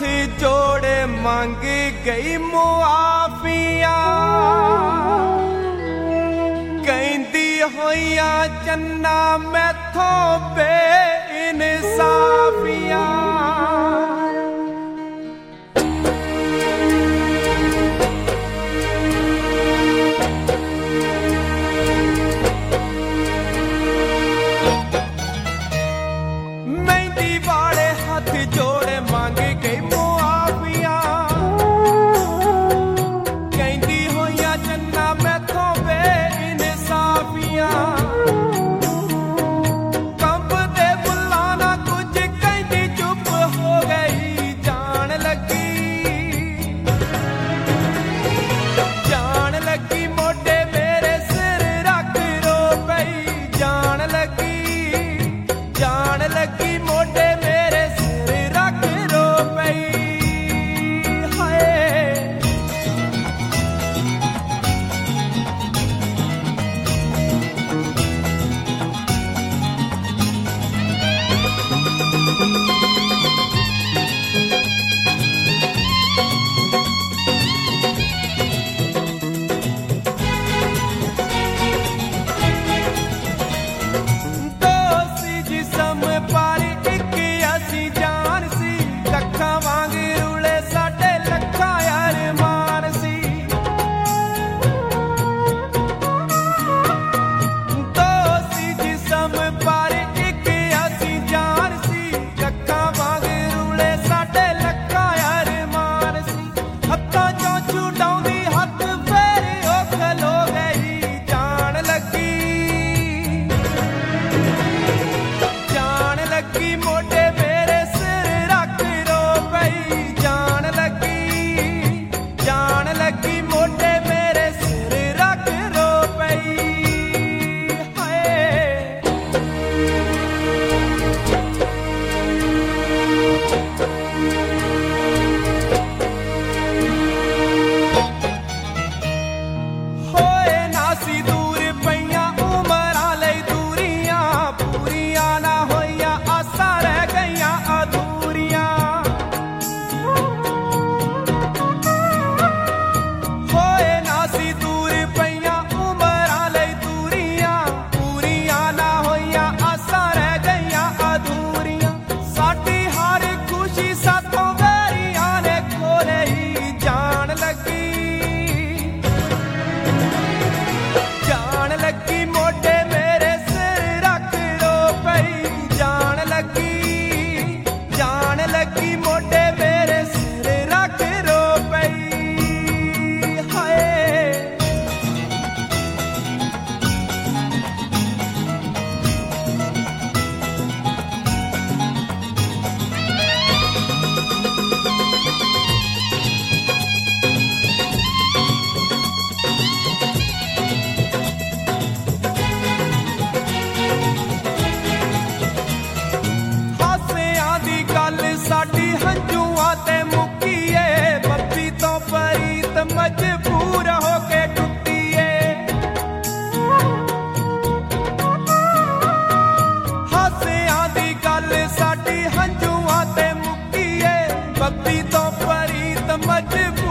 जोड़े मांग गई मुआफिया कहती होइया चन्ना मैथों बेइंसाफिया मेहंदी वाले हाथ जोड़े मांग गई मुआफिया कहती होइया चन्ना मैथों बेइंसाफिया कंब दे बुलाना कुछ कहती चुप हो गई जान लगी मोटे मेरे सिर रख रो पई जान लगी मोटे मेरे सिर रख रो पई हाय मोटे मेरे सिर रख रो पई जान लगी मोटे मेरे सिर रख रो पई हाय होए नासी दूर पईया उमरां लई दूरियां पूरियां ना होइया आसा रह गईयां अधूरियां होए नासी दूर पईया उमरां लई दूरियां पूरियां ना होइया आसा रह गईयां अधूरियां साडी हर खुशी साथों वैरियां ने खोले ही जान लगी मोटे मेरे सिर रख रो पई जान लगी मोटे मेरे सिर रख रो पई हाय साडी हंजुआं ते मुक्कीए बब्बी तो परीत मजबूर होके टुट्टीए हासियां दी गल साडी हंजुआं ते मुक्कीए बब्बी तो परीत मजबूर